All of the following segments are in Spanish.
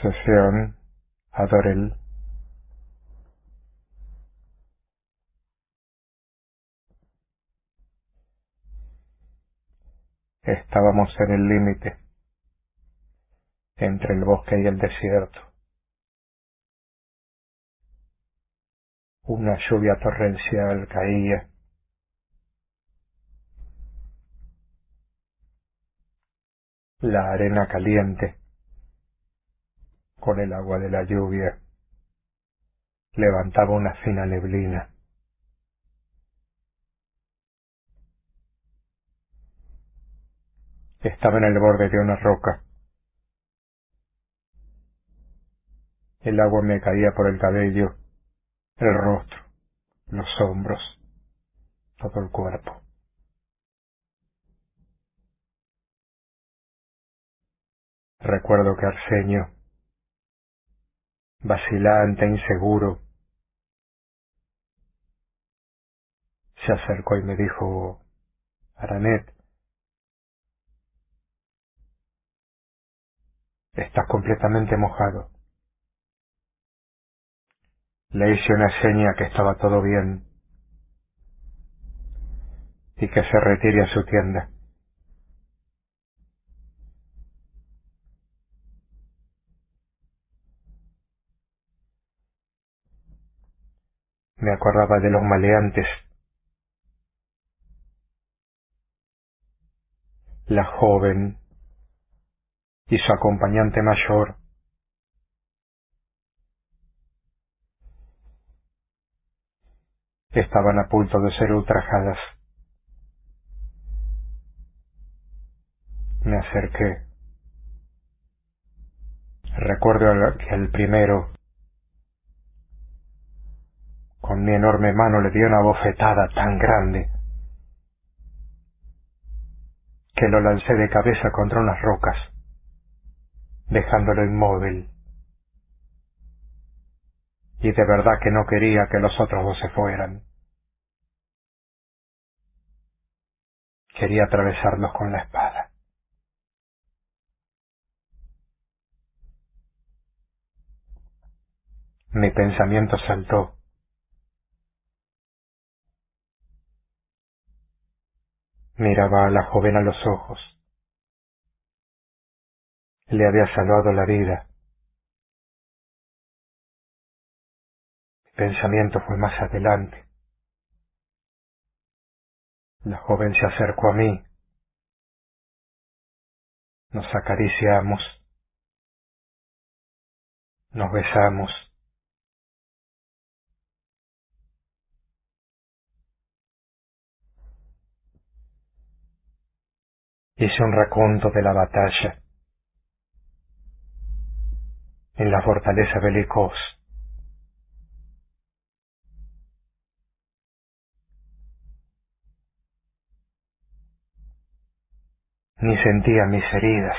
Sesión Adorel. Estábamos en el límite entre el bosque y el desierto. Una lluvia torrencial caía. La arena caliente, con el agua de la lluvia, levantaba una fina neblina. Estaba en el borde de una roca. El agua me caía por el cabello, el rostro, los hombros, todo el cuerpo. Recuerdo que Arsenio, vacilante, inseguro, se acercó y me dijo: Aranet, estás completamente mojado. Le hice una seña que estaba todo bien y que se retire a su tienda. Me acordaba de los maleantes, la joven y su acompañante mayor. Estaban a punto de ser ultrajadas. Me acerqué. Recuerdo que al primero, con mi enorme mano, le di una bofetada tan grande que lo lancé de cabeza contra unas rocas, dejándolo inmóvil. Y de verdad que no quería que los otros dos se fueran. Quería atravesarlos con la espada. Mi pensamiento saltó. Miraba a la joven a los ojos. Le había salvado la vida. Mi pensamiento fue más adelante. La joven se acercó a mí. Nos acariciamos. Nos besamos. Hice un raconto de la batalla en la fortaleza de Licos. Ni sentía mis heridas.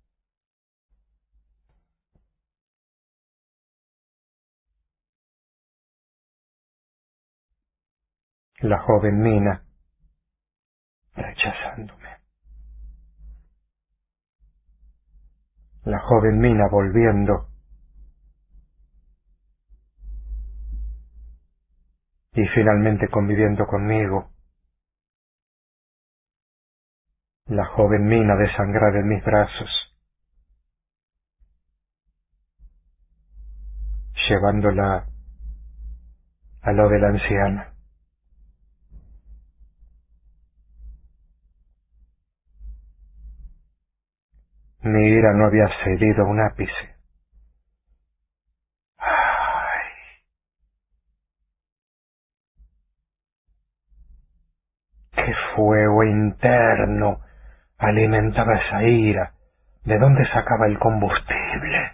La joven Mina, rechazándome. La joven Mina volviendo. Y finalmente conviviendo conmigo. La joven Mina desangrada en mis brazos, llevándola a lo de la anciana. Mi ira no había cedido un ápice. ¡Ay! ¡Qué fuego interno alimentaba esa ira! ¿De dónde sacaba el combustible?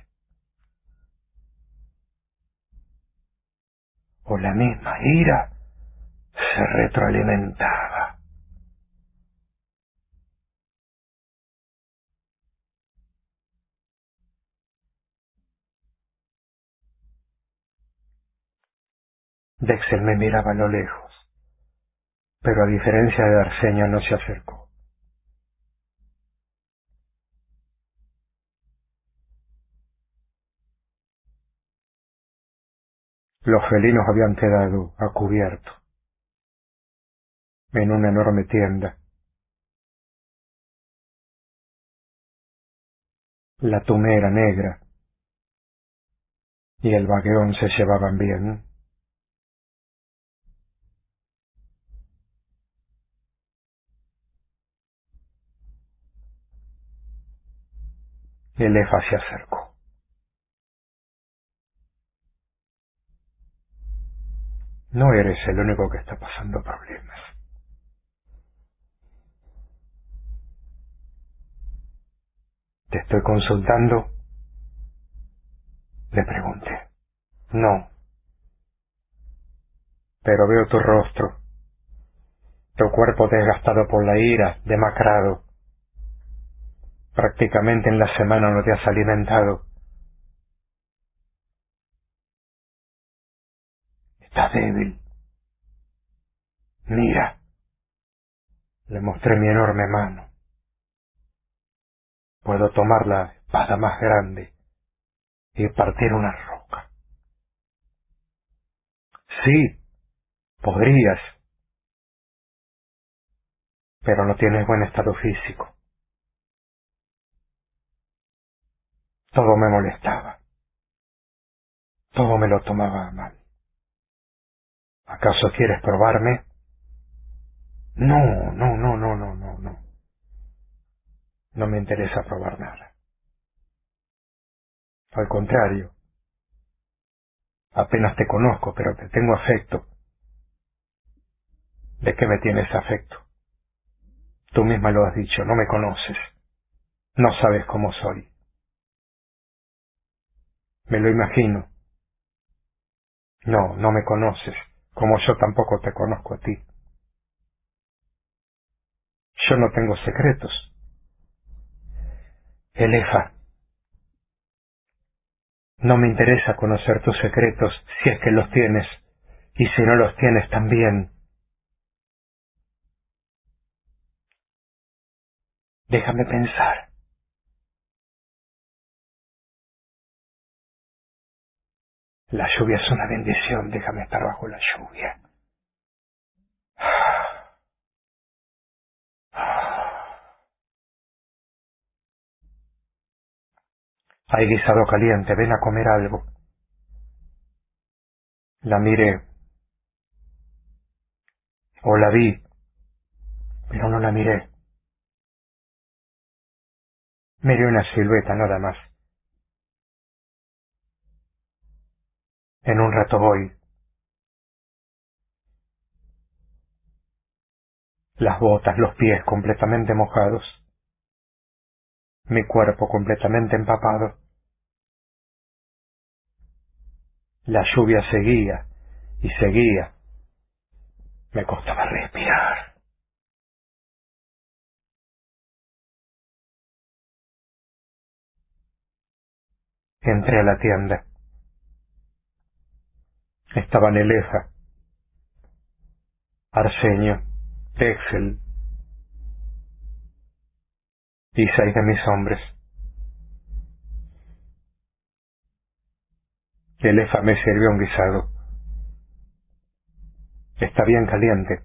O la misma ira se retroalimentaba. Dexel me miraba a lo lejos, pero a diferencia de Arsenio no se acercó. Los felinos habían quedado a cubierto en una enorme tienda. La tumé era negra y el vaqueón se llevaban bien. El Efa se acercó. No eres el único que está pasando problemas. ¿Te estoy consultando? Le pregunté. No, pero veo tu rostro, tu cuerpo desgastado por la ira, demacrado. Prácticamente en la semana no te has alimentado. Estás débil. Mira, le mostré mi enorme mano. Puedo tomar la espada más grande y partir una roca. Sí, podrías, pero no tienes buen estado físico. Todo me molestaba. Todo me lo tomaba mal. ¿Acaso quieres probarme? No, no, no, no, no, no, no. No me interesa probar nada. Al contrario, apenas te conozco, pero te tengo afecto. ¿De qué me tienes afecto? Tú misma lo has dicho, no me conoces. No sabes cómo soy. Me lo imagino. No, no me conoces, como yo tampoco te conozco a ti. Yo no tengo secretos. Elefa, no me interesa conocer tus secretos si es que los tienes, y si no los tienes también. Déjame pensar. La lluvia es una bendición, déjame estar bajo la lluvia. Hay guisado caliente, ven a comer algo. La miré, o la vi, pero no la miré. Miré una silueta nada más. En un rato voy. Las botas, los pies completamente mojados. Mi cuerpo completamente empapado. La lluvia seguía y seguía. Me costaba respirar. Entré a la tienda. Estaban Elefa, Arsenio, Excel y 6 de mis hombres. Elefa me sirvió un guisado. Está bien caliente.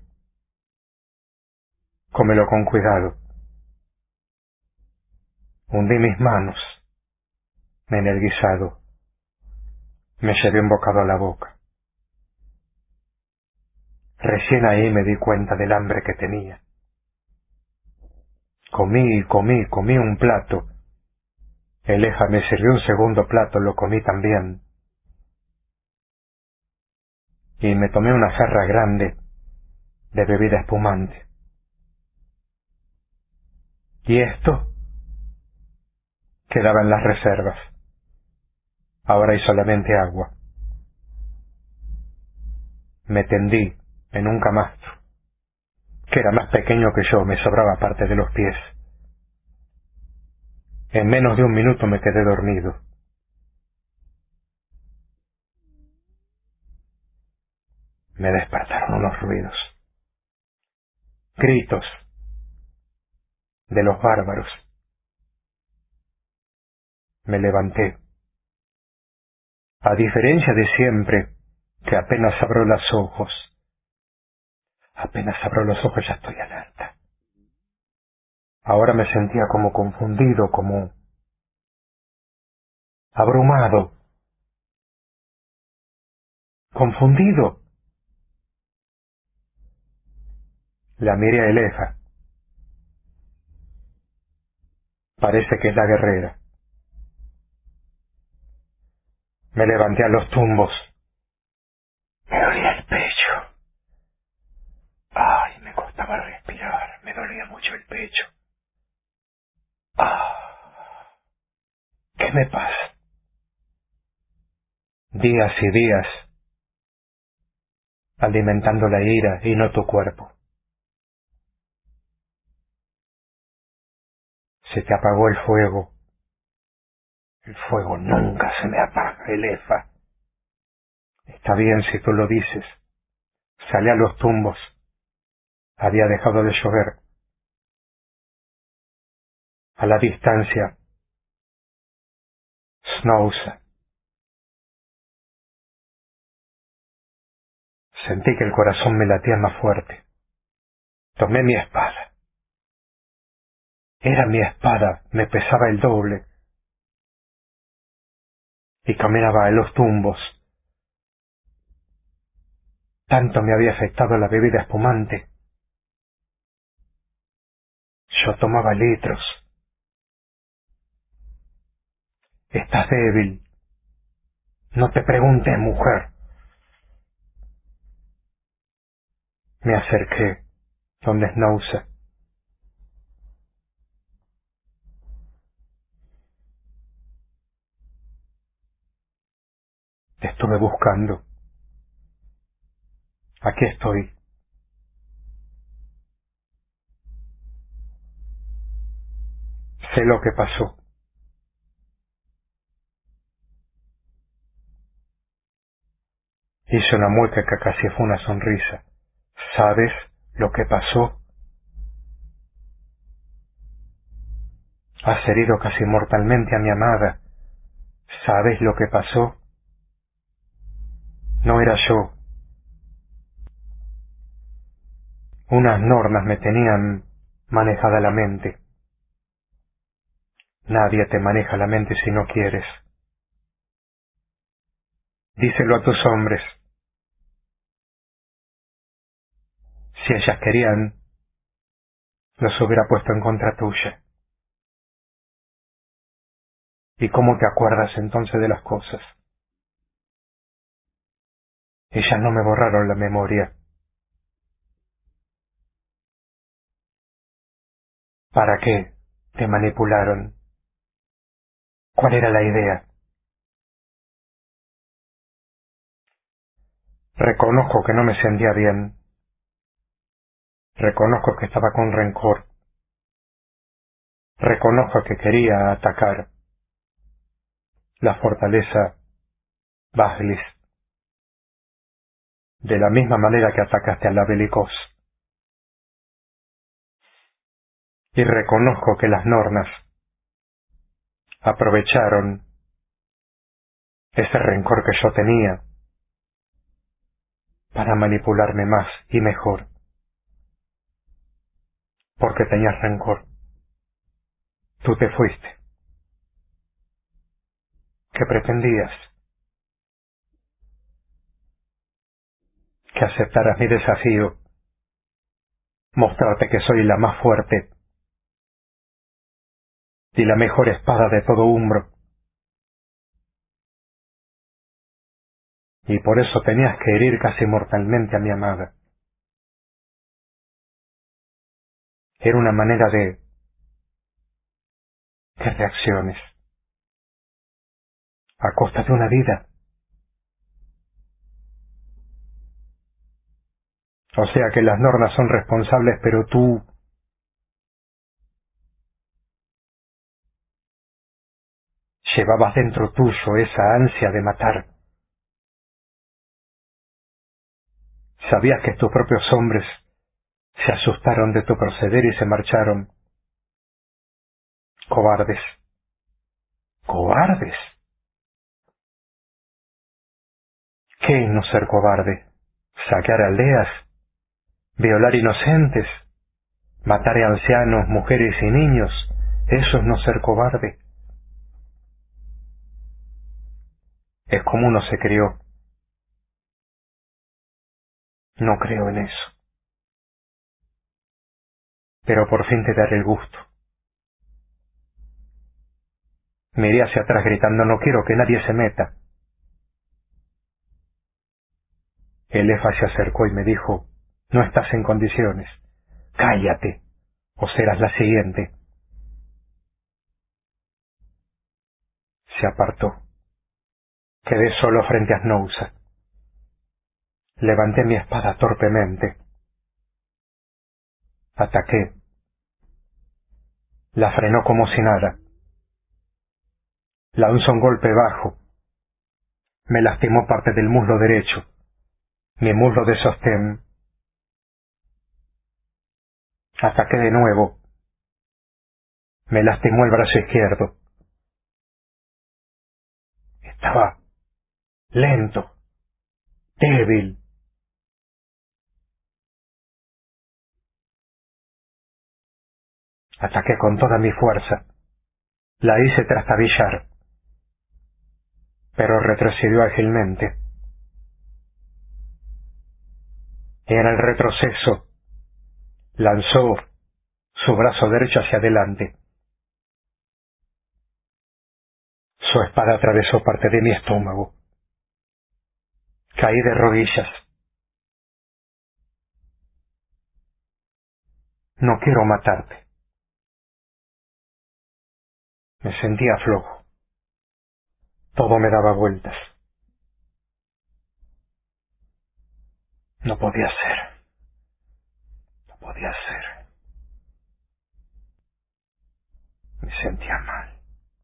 Cómelo con cuidado. Hundí mis manos en el guisado. Me llevé un bocado a la boca. Recién ahí me di cuenta del hambre que tenía. Comí un plato. Elefa me sirvió un segundo plato, lo comí también. Y me tomé una jarra grande de bebida espumante. ¿Y esto? Quedaba en las reservas. Ahora hay solamente agua. Me tendí en un camastro, que era más pequeño que yo, me sobraba parte de los pies. En menos de un minuto me quedé dormido. Me despertaron unos ruidos. Gritos de los bárbaros. Me levanté. A diferencia de siempre, que apenas abro los ojos ya estoy alerta. Ahora me sentía como confundido, como abrumado, confundido. La miré a Elefa. Parece que es la guerrera. Me levanté a los tumbos. Me dolía el pecho. Ay, me costaba respirar. Me dolía mucho el pecho. Ah, ¿qué me pasa? Días y días alimentando la ira y no tu cuerpo. Se te apagó el fuego. El fuego nunca se me apaga, Elefa. Está bien si tú lo dices. Salí a los tumbos. Había dejado de llover. A la distancia, Snowsa. Sentí que el corazón me latía más fuerte. Tomé mi espada. Era mi espada, me pesaba el doble. Y caminaba a los tumbos. Tanto me había afectado la bebida espumante. Yo tomaba litros. Estás débil. No te preguntes, mujer. Me acerqué donde Snowsa. Te estuve buscando. Aquí estoy. Sé lo que pasó. Hice una mueca que casi fue una sonrisa. ¿Sabes lo que pasó? Has herido casi mortalmente a mi amada. ¿Sabes lo que pasó? No era yo. Unas normas me tenían manejada la mente. Nadie te maneja la mente si no quieres. Díselo a tus hombres. Si ellas querían, los hubiera puesto en contra tuya. ¿Y cómo te acuerdas entonces de las cosas? Ellas no me borraron la memoria. ¿Para qué te manipularon? ¿Cuál era la idea? Reconozco que no me sentía bien. Reconozco que estaba con rencor. Reconozco que quería atacar la fortaleza Bajlis, de la misma manera que atacaste a la Belicos. Y reconozco que las Nornas aprovecharon ese rencor que yo tenía para manipularme más y mejor, porque tenías rencor. Tú te fuiste. ¿Qué pretendías? Que aceptaras mi desafío, mostrarte que soy la más fuerte y la mejor espada de todo Umbro. Y por eso tenías que herir casi mortalmente a mi amada. Era una manera de que reacciones, a costa de una vida. O sea que las normas son responsables, pero tú llevabas dentro tuyo esa ansia de matar. Sabías que tus propios hombres se asustaron de tu proceder y se marcharon. Cobardes. Cobardes. ¿Qué es no ser cobarde? ¿Saquear aldeas? ¿Violar inocentes? ¿Matar a ancianos, mujeres y niños? ¿Eso es no ser cobarde? Es como uno se crió. No creo en eso. Pero por fin te daré el gusto. Miré hacia atrás gritando, no quiero que nadie se meta. Elefa se acercó y me dijo, no estás en condiciones. Cállate, o serás la siguiente. Se apartó. Quedé solo frente a Snousa. Levanté mi espada torpemente. Ataqué. La frenó como si nada. Lanzó un golpe bajo. Me lastimó parte del muslo derecho. Mi muslo de sostén. Ataqué de nuevo. Me lastimó el brazo izquierdo. Estaba lento, débil. Ataqué con toda mi fuerza. La hice trastabillar, pero retrocedió ágilmente. En el retroceso, lanzó su brazo derecho hacia adelante. Su espada atravesó parte de mi estómago. Caí de rodillas. No quiero matarte. Me sentía flojo. Todo me daba vueltas. No podía ser. No podía ser. Me sentía mal.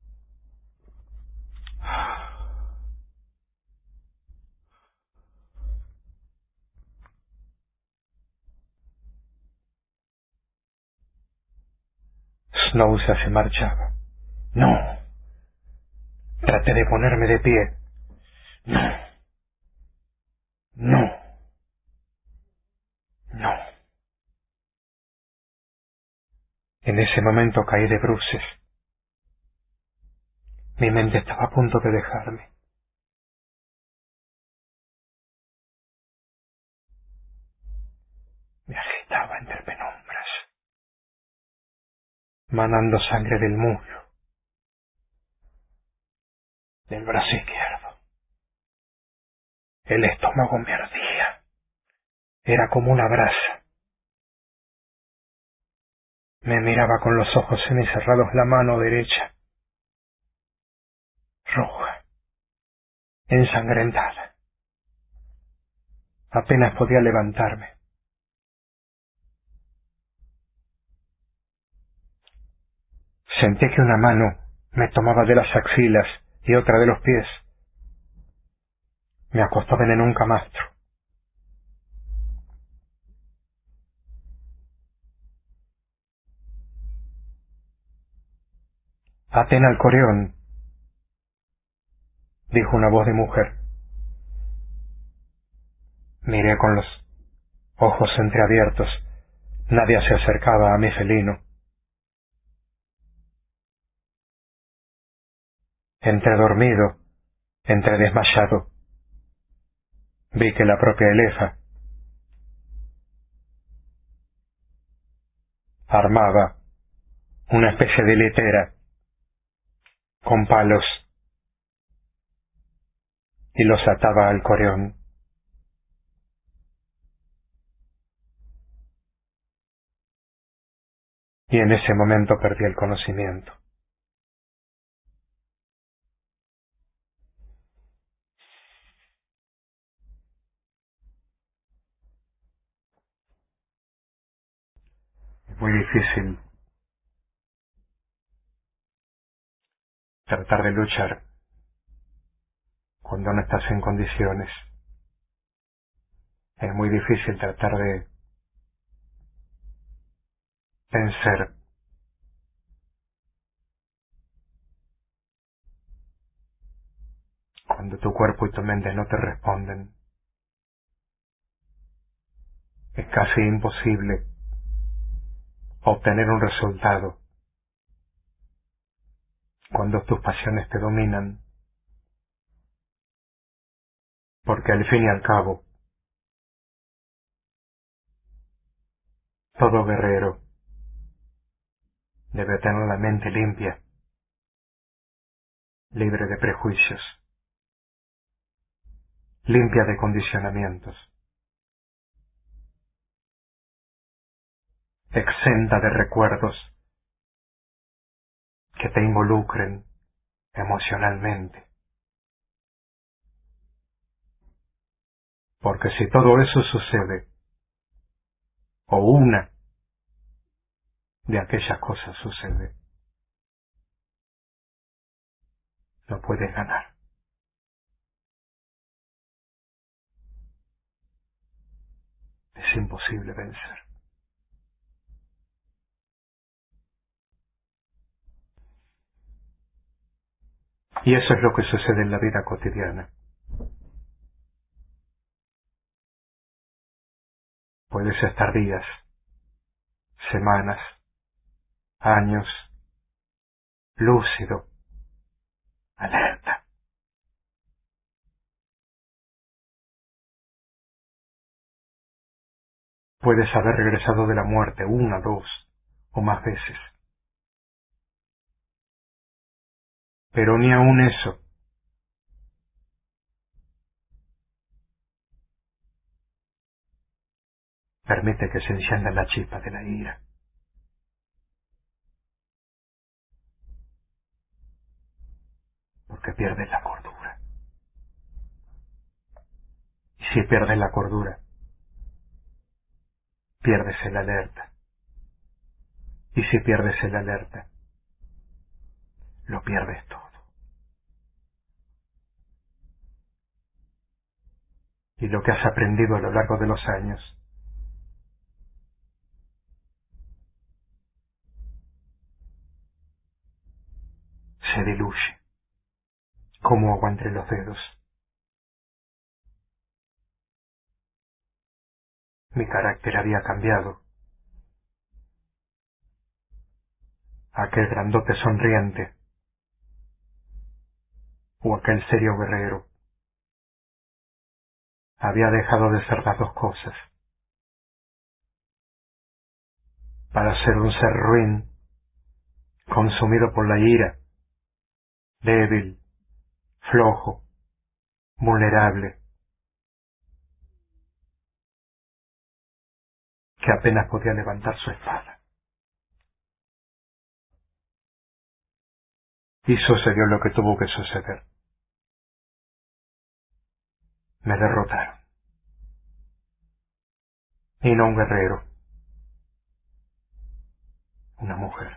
Snousa se marchaba. No. Traté de ponerme de pie. No. No. No. En ese momento caí de bruces. Mi mente estaba a punto de dejarme. Me agitaba entre penumbras, manando sangre del muslo, del brazo izquierdo. El estómago me ardía. Era como una brasa. Me miraba con los ojos semicerrados la mano derecha, roja, ensangrentada. Apenas podía levantarme. Sentí que una mano me tomaba de las axilas y otra de los pies. Me acostaban en un camastro. Aten al Corión, dijo una voz de mujer. Miré con los ojos entreabiertos. Nadie se acercaba a mi felino. Entre dormido, entre desmayado, vi que la propia Elefa armaba una especie de litera con palos y los ataba al Corión. Y en ese momento perdí el conocimiento. Es muy difícil tratar de luchar cuando no estás en condiciones. Es muy difícil tratar de vencer Cuando tu cuerpo y tu mente no te responden, es casi imposible obtener un resultado. Cuando tus pasiones te dominan, porque al fin y al cabo, todo guerrero debe tener la mente limpia, libre de prejuicios, limpia de condicionamientos, exenta de recuerdos que te involucren emocionalmente. Porque si todo eso sucede, o una de aquellas cosas sucede, no puedes ganar. Es imposible vencer. Y eso es lo que sucede en la vida cotidiana. Puedes estar días, semanas, años, lúcido, alerta. Puedes haber regresado de la muerte una, dos o más veces. Pero ni aun eso permite que se encienda la chispa de la ira. Porque pierdes la cordura. Y si pierdes la cordura, pierdes el alerta. Y si pierdes el alerta, lo pierdes todo. Y lo que has aprendido a lo largo de los años se diluye como agua entre los dedos. Mi carácter había cambiado. Aquel grandote sonriente o aquel serio guerrero había dejado de ser las dos cosas para ser un ser ruin, consumido por la ira, débil, flojo, vulnerable, que apenas podía levantar su espada. Y sucedió lo que tuvo que suceder. Me derrotaron. Y no un guerrero, una mujer.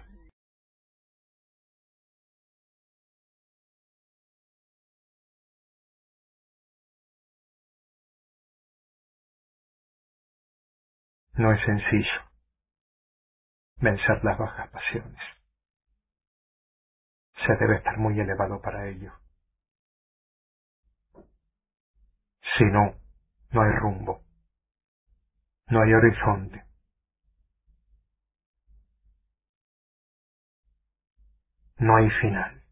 No es sencillo vencer las bajas pasiones. Se debe estar muy elevado para ello. Si no, no hay rumbo, no hay horizonte, no hay final.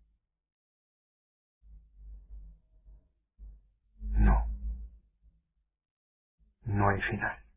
No, no hay final.